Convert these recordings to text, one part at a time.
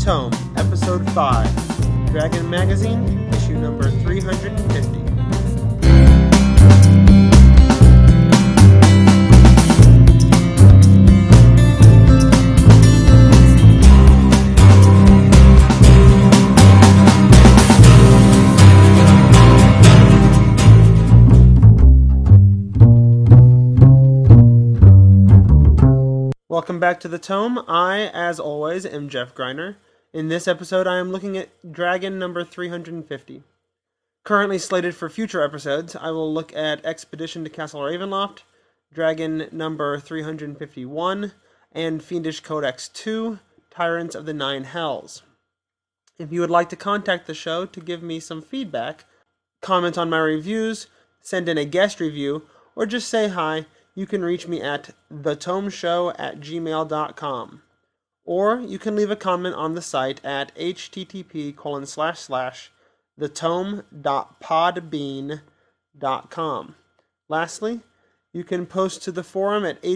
Tome, Episode 5, Dragon Magazine, issue number 350. Welcome back to the Tome. I, as always, am Jeff Greiner. In this episode, I am looking at Dragon number 350. Currently slated for future episodes, I will look at Expedition to Castle Ravenloft, Dragon number 351, and Fiendish Codex 2, Tyrants of the Nine Hells. If you would like to contact the show to give me some feedback, comment on my reviews, send in a guest review, or just say hi, you can reach me at thetomeshow@gmail.com. Or you can leave a comment on the site at http://thetome.podbean.com. Lastly, you can post to the forum at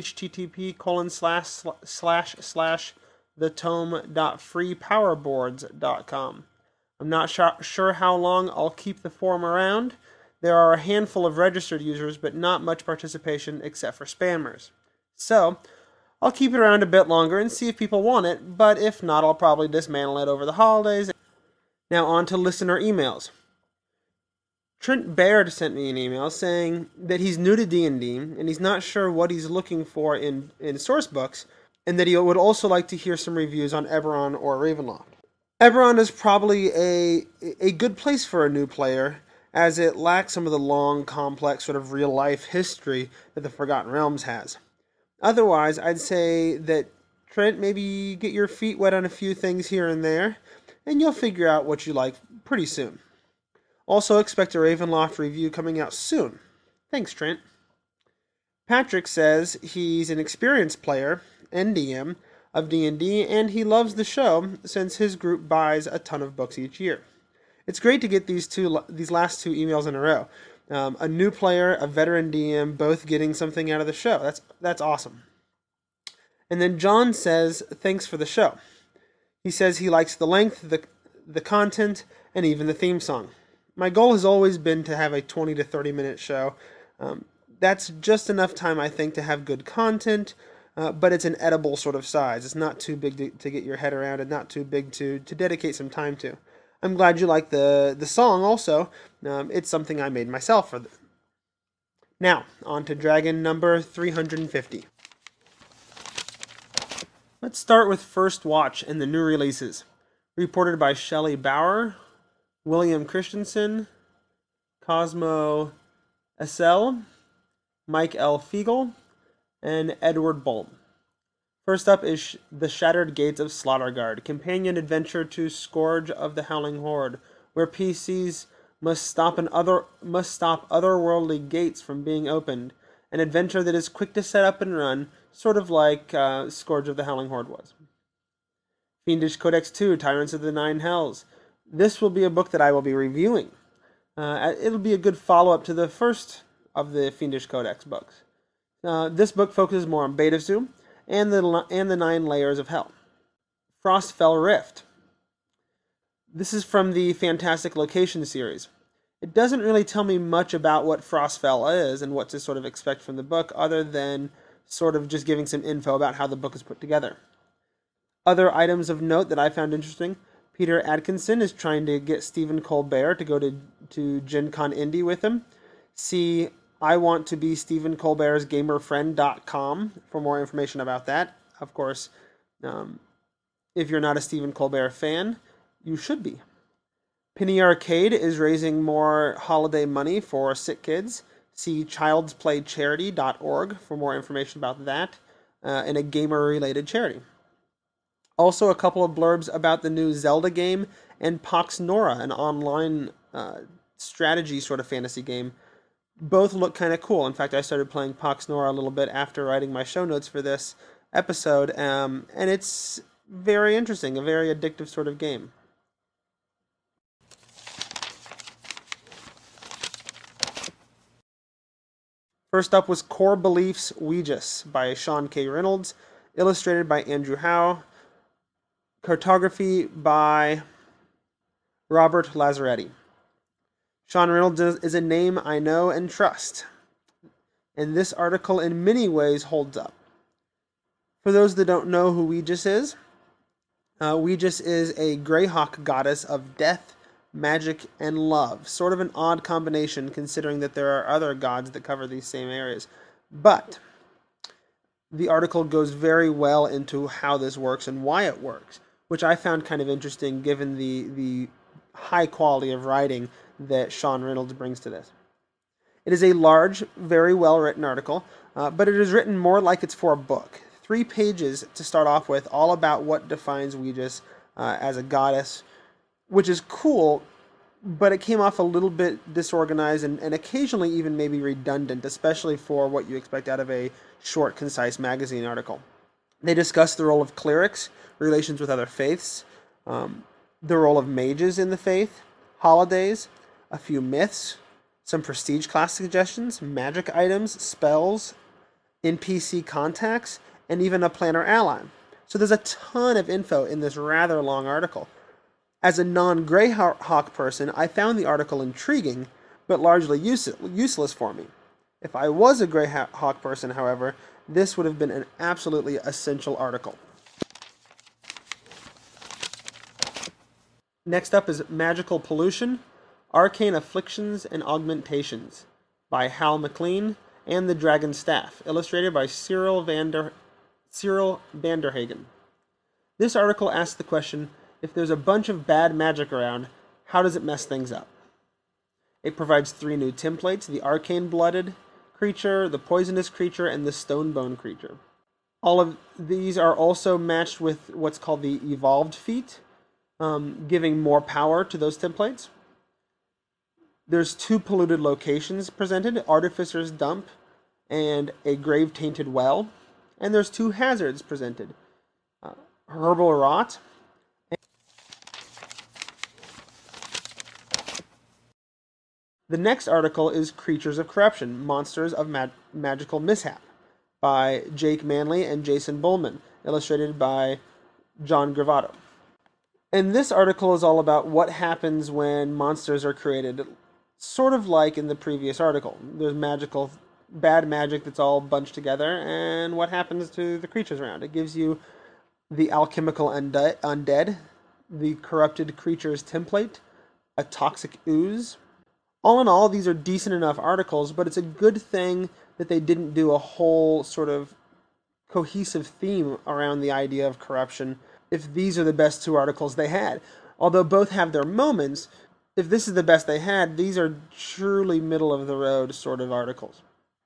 http://thetome.freepowerboards.com. I'm not sure how long I'll keep the forum around. There are a handful of registered users, but not much participation except for spammers. So, I'll keep it around a bit longer and see if people want it, but if not, I'll probably dismantle it over the holidays. Now on to listener emails. Trent Baird sent me an email saying that he's new to D&D, and he's not sure what he's looking for in source books, and that he would also like to hear some reviews on Eberron or Ravenloft. Eberron is probably a good place for a new player, as it lacks some of the long, complex, sort of real-life history that the Forgotten Realms has. Otherwise, I'd say that Trent, maybe get your feet wet on a few things here and there, and you'll figure out what you like pretty soon. Also, expect a Ravenloft review coming out soon. Thanks, Trent. Patrick says he's an experienced player and DM of D&D, and he loves the show since his group buys a ton of books each year. It's great to get these last two emails in a row. A new player, a veteran DM, both getting something out of the show. That's awesome. And then John says, thanks for the show. He says he likes the length, the content, and even the theme song. My goal has always been to have a 20 to 30 minute show. That's just enough time, I think, to have good content, but it's an edible sort of size. It's not too big to get your head around and not too big to dedicate some time to. I'm glad you like the song also. It's something I made myself. Now, on to Dragon number 350. Let's start with First Watch and the new releases. Reported by Shelley Bauer, William Christensen, Cosmo Essel, Mike L. Fiegel, and Edward Bolt. First up is The Shattered Gates of Slaughterguard, companion adventure to Scourge of the Howling Horde, where PCs must stop otherworldly gates from being opened. An adventure that is quick to set up and run, sort of like Scourge of the Howling Horde was. Fiendish Codex 2, Tyrants of the Nine Hells. This will be a book that I will be reviewing. It'll be a good follow-up to the first of the Fiendish Codex books. This book focuses more on Betazoom and the 9 layers of hell. Frostfell Rift. This is from the Fantastic Location series. It doesn't really tell me much about what Frostfell is and what to sort of expect from the book, other than sort of just giving some info about how the book is put together. Other items of note that I found interesting: Peter Adkinson is trying to get Stephen Colbert to go to Gen Con Indy with him. See I want to be Stephen Colbert's gamerfriend.com for more information about that. Of course, if you're not a Stephen Colbert fan, you should be. Penny Arcade is raising more holiday money for sick kids. See childsplaycharity.org for more information about that and a gamer-related charity. Also, a couple of blurbs about the new Zelda game and Pax Nora, an online strategy sort of fantasy game. Both look kind of cool. In fact, I started playing Pax Nora a little bit after writing my show notes for this episode, and it's very interesting, a very addictive sort of game. First up was Core Beliefs Ouijas by Sean K. Reynolds, illustrated by Andrew Howe, Cartography by Robert Lazzaretti. Sean Reynolds is a name I know and trust, and this article in many ways holds up. For those that don't know who Weegis is a Greyhawk goddess of death, magic, and love. Sort of an odd combination considering that there are other gods that cover these same areas. But the article goes very well into how this works and why it works, which I found kind of interesting given the high quality of writing that Sean Reynolds brings to this. It is a large, very well written article, but it is written more like it's for a book. 3 pages to start off with, all about what defines Weegis as a goddess, which is cool, but it came off a little bit disorganized and occasionally even maybe redundant, especially for what you expect out of a short, concise magazine article. They discuss the role of clerics, relations with other faiths, the role of mages in the faith, holidays, a few myths, some prestige class suggestions, magic items, spells, NPC contacts, and even a planner ally. So there's a ton of info in this rather long article. As a non-Greyhawk person, I found the article intriguing, but largely useless for me. If I was a Greyhawk person, however, this would have been an absolutely essential article. Next up is Magical Pollution, Arcane Afflictions and Augmentations by Hal McLean and the Dragon Staff, illustrated by Cyril Vanderhagen. This article asks the question, if there's a bunch of bad magic around, how does it mess things up? It provides 3 new templates, the Arcane Blooded creature, the Poisonous creature, and the Stonebone creature. All of these are also matched with what's called the Evolved feat, giving more power to those templates. There's 2 polluted locations presented, Artificer's Dump and a Grave-Tainted Well. And there's 2 hazards presented, Herbal Rot. The next article is Creatures of Corruption, Monsters of Magical Mishap by Jake Manley and Jason Bullman, illustrated by John Gravato. And this article is all about what happens when monsters are created, sort of like in the previous article. There's bad magic that's all bunched together, and what happens to the creatures around. It gives you the alchemical undead, the corrupted creatures template, a toxic ooze. All in all, these are decent enough articles, but it's a good thing that they didn't do a whole sort of cohesive theme around the idea of corruption if these are the best 2 articles they had. Although both have their moments, if this is the best they had, these are truly middle-of-the-road sort of articles.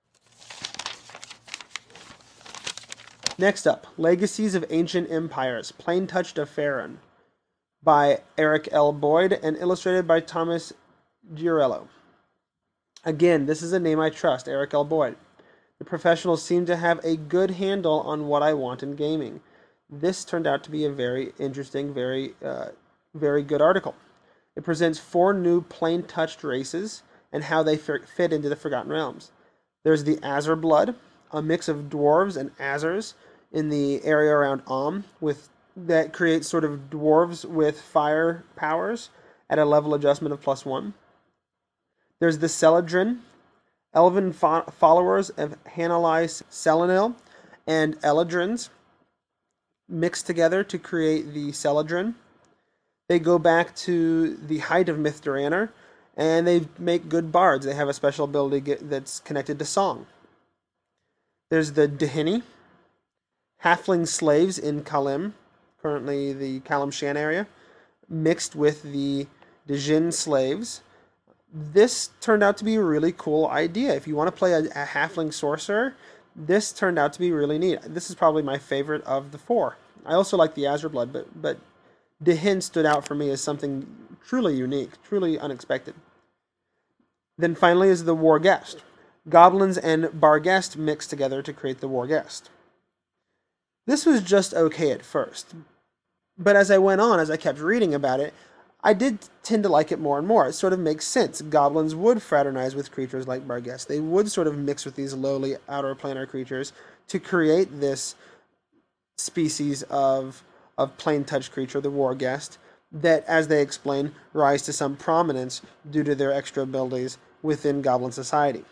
Next up, Legacies of Ancient Empires, Plain Touched of Faerun by Eric L. Boyd and illustrated by Thomas Giorello. Again, this is a name I trust, Eric L. Boyd. The professionals seem to have a good handle on what I want in gaming. This turned out to be a very interesting, very good article. It presents 4 new plain-touched races and how they fit into the Forgotten Realms. There's the Azur Blood, a mix of dwarves and Azurs in the area around that creates sort of dwarves with fire powers at a level adjustment of +1. There's the Celadrin, elven followers of Hanalei Selenil and Eladrins mixed together to create the Celadrin. They go back to the height of Mithrandir, and they make good bards. They have a special ability that's connected to song. There's the Dahini, halfling slaves in Kalim, currently the Kalimshan area, mixed with the Djinn slaves. This turned out to be a really cool idea. If you want to play a halfling sorcerer, this turned out to be really neat. This is probably my favorite of the 4. I also like the Azur Blood, but Djinn stood out for me as something truly unique, truly unexpected. Then finally is the Warghest. Goblins and Barghest mixed together to create the Warghest. This was just okay at first, but as I went on, as I kept reading about it, I did tend to like it more and more. It sort of makes sense. Goblins would fraternize with creatures like Barghest. They would sort of mix with these lowly outer planar creatures to create this species of of Plain Touch Creature, the War Guest, that, as they explain, rise to some prominence due to their extra abilities within Goblin Society.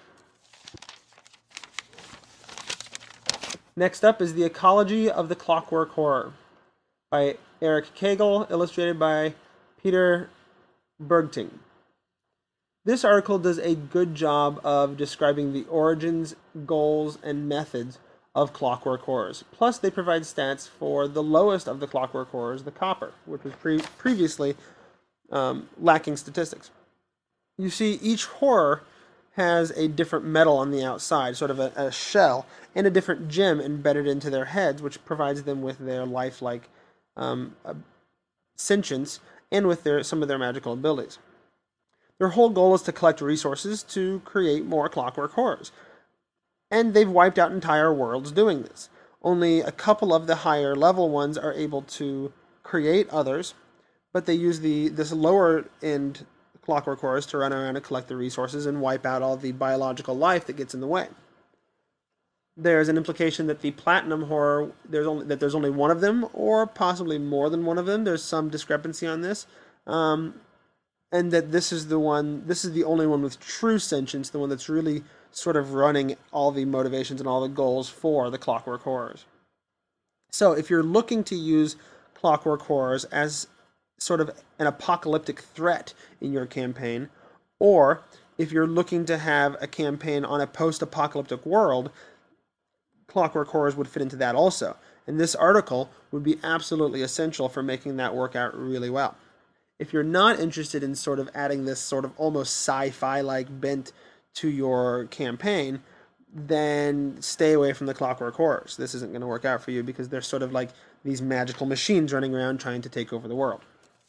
Next up is The Ecology of the Clockwork Horror by Eric Kagel, illustrated by Peter Bergting. This article does a good job of describing the origins, goals, and methods of Clockwork Horrors. Plus, they provide stats for the lowest of the Clockwork Horrors, the Copper, which was previously lacking statistics. You see, each horror has a different metal on the outside, sort of a shell, and a different gem embedded into their heads, which provides them with their lifelike sentience and with some of their magical abilities. Their whole goal is to collect resources to create more Clockwork Horrors, and they've wiped out entire worlds doing this. Only a couple of the higher level ones are able to create others, but they use this lower end Clockwork Horrors to run around and collect the resources and wipe out all the biological life that gets in the way. There's an implication that the Platinum Horror, there's only one of them, or possibly more than one of them. There's some discrepancy on this. And that this is the only one with true sentience, the one that's really sort of running all the motivations and all the goals for the Clockwork Horrors. So if you're looking to use Clockwork Horrors as sort of an apocalyptic threat in your campaign, or if you're looking to have a campaign on a post-apocalyptic world, Clockwork Horrors would fit into that also. And this article would be absolutely essential for making that work out really well. If you're not interested in sort of adding this sort of almost sci-fi-like bent to your campaign, then stay away from the Clockwork Horrors. This isn't going to work out for you because they're sort of like these magical machines running around trying to take over the world.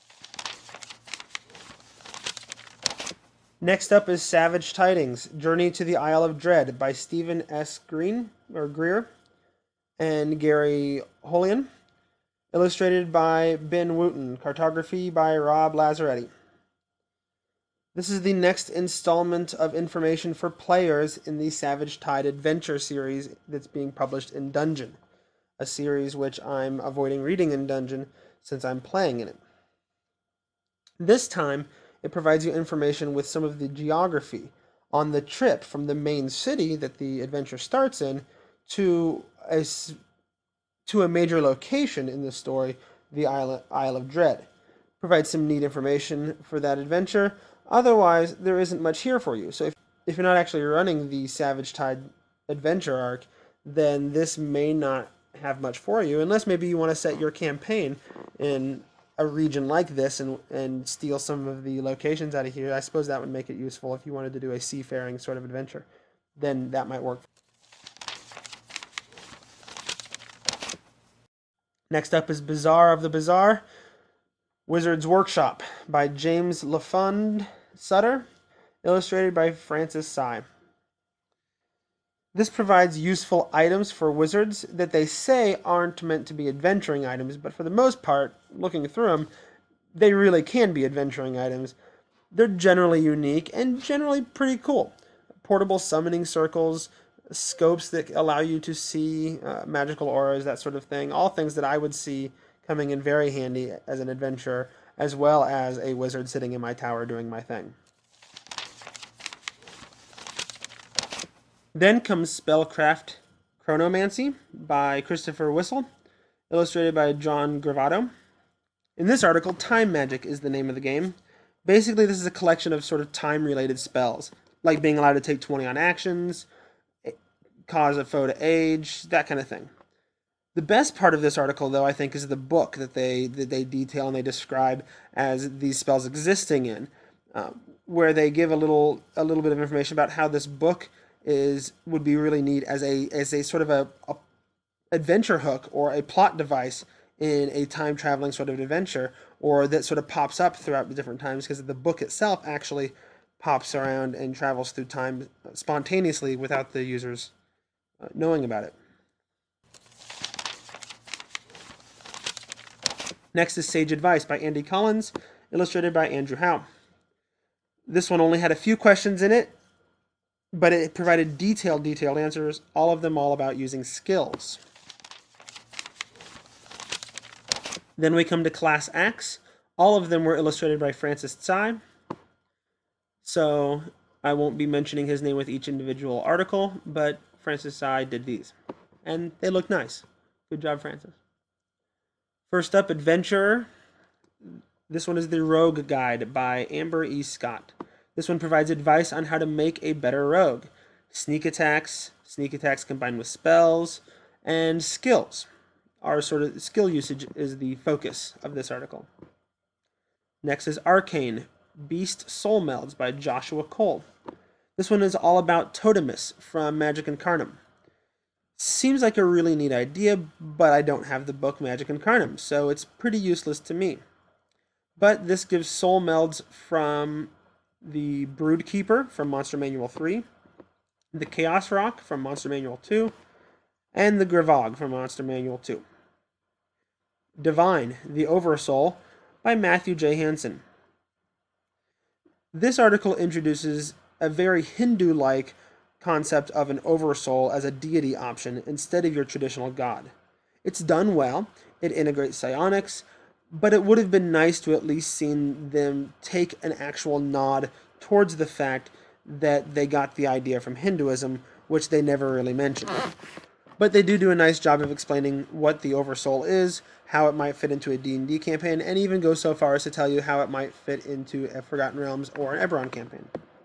Next up is Savage Tidings, Journey to the Isle of Dread by Stephen S. Greer and Gary Holian. Illustrated by Ben Wooten. Cartography by Rob Lazzaretti. This is the next installment of information for players in the Savage Tide Adventure series that's being published in Dungeon, a series which I'm avoiding reading in Dungeon since I'm playing in it. This time, it provides you information with some of the geography on the trip from the main city that the adventure starts in to a major location in the story, the Isle of Dread. Provides some neat information for that adventure. Otherwise, there isn't much here for you. So if you're not actually running the Savage Tide adventure arc, then this may not have much for you, unless maybe you want to set your campaign in a region like this and steal some of the locations out of here. I suppose that would make it useful if you wanted to do a seafaring sort of adventure. Then that might work. Next up is Bizarre of the Bizarre, Wizard's Workshop by James LaFond Sutter, illustrated by Francis Tsai. This provides useful items for wizards that they say aren't meant to be adventuring items, but for the most part, looking through them, they really can be adventuring items. They're generally unique and generally pretty cool. Portable summoning circles, scopes that allow you to see magical auras, that sort of thing. All things that I would see coming in very handy as an adventurer, as well as a wizard sitting in my tower doing my thing. Then comes Spellcraft Chronomancy by Christopher Whistle, illustrated by John Gravato. In this article, Time Magic is the name of the game. Basically, this is a collection of sort of time-related spells, like being allowed to take 20 on actions, cause a foe to age, that kind of thing. The best part of this article, though, I think, is the book that they detail and they describe as these spells existing in, where they give a little bit of information about how this book would be really neat as a sort of a adventure hook or a plot device in a time traveling sort of adventure, or that sort of pops up throughout the different times, because the book itself actually pops around and travels through time spontaneously without the users knowing about it. Next is Sage Advice by Andy Collins, illustrated by Andrew Howe. This one only had a few questions in it, but it provided detailed answers, all of them all about using skills. Then we come to Class Acts. All of them were illustrated by Francis Tsai, so I won't be mentioning his name with each individual article, but Francis Tsai did these, and they look nice. Good job, Francis. First up, Adventurer. This one is the Rogue Guide by Amber E. Scott. This one provides advice on how to make a better rogue. Sneak attacks combined with spells, and skills. Our sort of skill usage is the focus of this article. Next is Arcane, Beast Soul Melds by Joshua Cole. This one is all about Totemus from Magic Incarnate. Seems like a really neat idea, but I don't have the book Magic Incarnate, so it's pretty useless to me. But this gives soul melds from the Broodkeeper from Monster Manual 3, the Chaos Rock from Monster Manual 2, and the Grivog from Monster Manual 2. Divine, the Oversoul by Matthew J. Hansen. This article introduces a very Hindu-like concept of an oversoul as a deity option instead of your traditional god. It's done well, it integrates psionics, but it would have been nice to at least seen them take an actual nod towards the fact that they got the idea from Hinduism, which they never really mentioned. But they do a nice job of explaining what the Oversoul is, how it might fit into a D&D campaign, and even go so far as to tell you how it might fit into a Forgotten Realms or an Eberron campaign.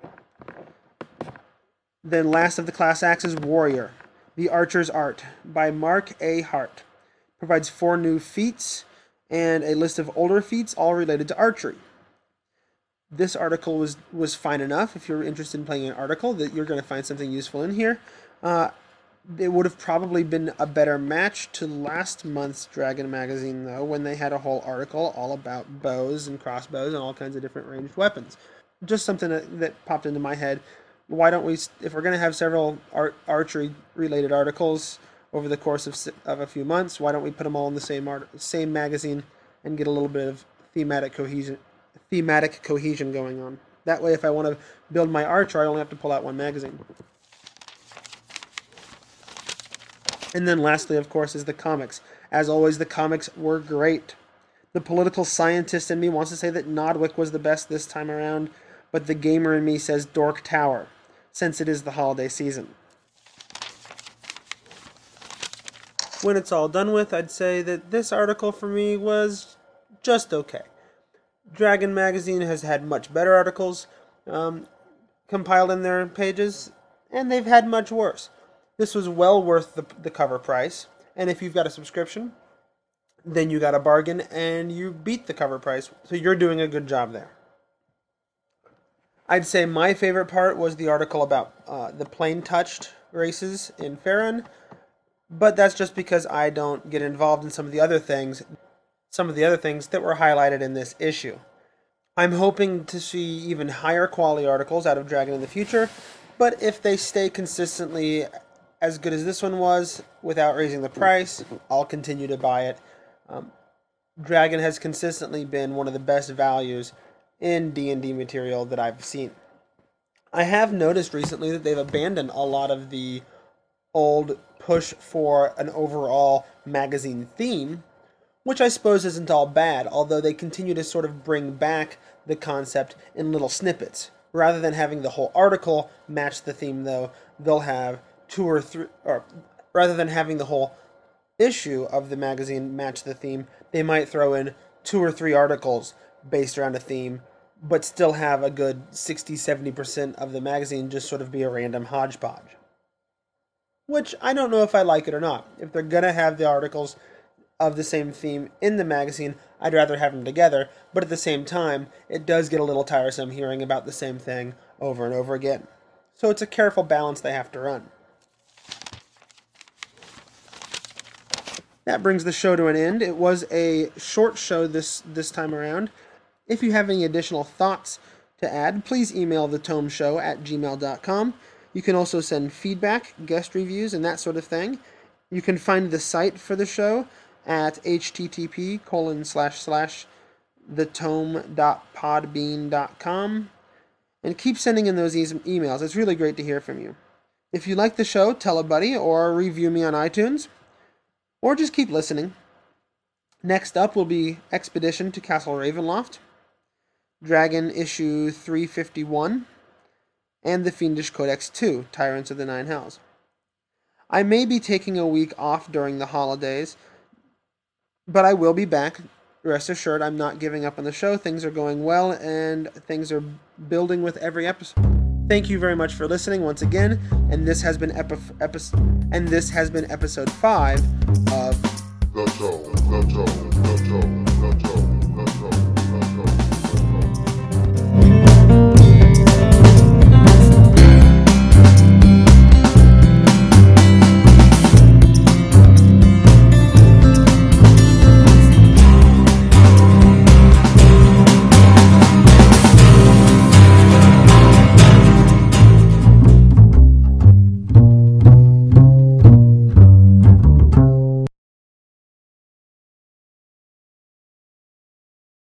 Then last of the Class Acts is Warrior, The Archer's Art by Mark A. Hart. Provides 4 new feats and a list of older feats, all related to archery. This article was fine enough. If you're interested in playing an article, that you're going to find something useful in here. It would have probably been a better match to last month's Dragon magazine, though, when they had a whole article all about bows and crossbows and all kinds of different ranged weapons. Just something that popped into my head. Why don't we, if we're going to have several archery-related articles over the course of a few months, why don't we put them all in the same magazine and get a little bit of thematic cohesion going on? That way, if I want to build my archer, I only have to pull out one magazine. And then lastly, of course, is the comics. As always, the comics were great. The political scientist in me wants to say that Nodwick was the best this time around, but the gamer in me says Dork Tower, since it is the holiday season. When it's all done with, I'd say that this article for me was just okay. Dragon Magazine has had much better articles compiled in their pages, and they've had much worse. This was well worth the cover price, and if you've got a subscription, then you got a bargain and you beat the cover price, so you're doing a good job there. I'd say my favorite part was the article about the plane touched races in Farron, but that's just because I don't get involved in some of the other things that were highlighted in this issue. I'm hoping to see even higher quality articles out of Dragon in the future, but if they stay consistently as good as this one was without raising the price, I'll continue to buy it. Dragon has consistently been one of the best values in D&D material that I've seen. I have noticed recently that they've abandoned a lot of the old push for an overall magazine theme, which I suppose isn't all bad, although they continue to sort of bring back the concept in little snippets. Rather than having the whole article match the theme, though, they'll have 2 or 3, or rather than having the whole issue of the magazine match the theme, they might throw in 2 or 3 articles based around a theme, but still have a good 60-70% of the magazine just sort of be a random hodgepodge. Which I don't know if I like it or not. If they're going to have the articles of the same theme in the magazine, I'd rather have them together, but at the same time, it does get a little tiresome hearing about the same thing over and over again. So it's a careful balance they have to run. That brings the show to an end. It was a short show this time around. If you have any additional thoughts to add, please email thetomeshow@gmail.com. You can also send feedback, guest reviews, and that sort of thing. You can find the site for the show at http://thetome.podbean.com. And keep sending in those emails. It's really great to hear from you. If you like the show, tell a buddy or review me on iTunes. Or just keep listening. Next up will be Expedition to Castle Ravenloft, Dragon Issue 351, and The Fiendish Codex 2, Tyrants of the Nine Hells. I may be taking a week off during the holidays, but I will be back. Rest assured, I'm not giving up on the show. Things are going well, and things are building with every episode. Thank you very much for listening once again, and this has been episode 5 of The Show.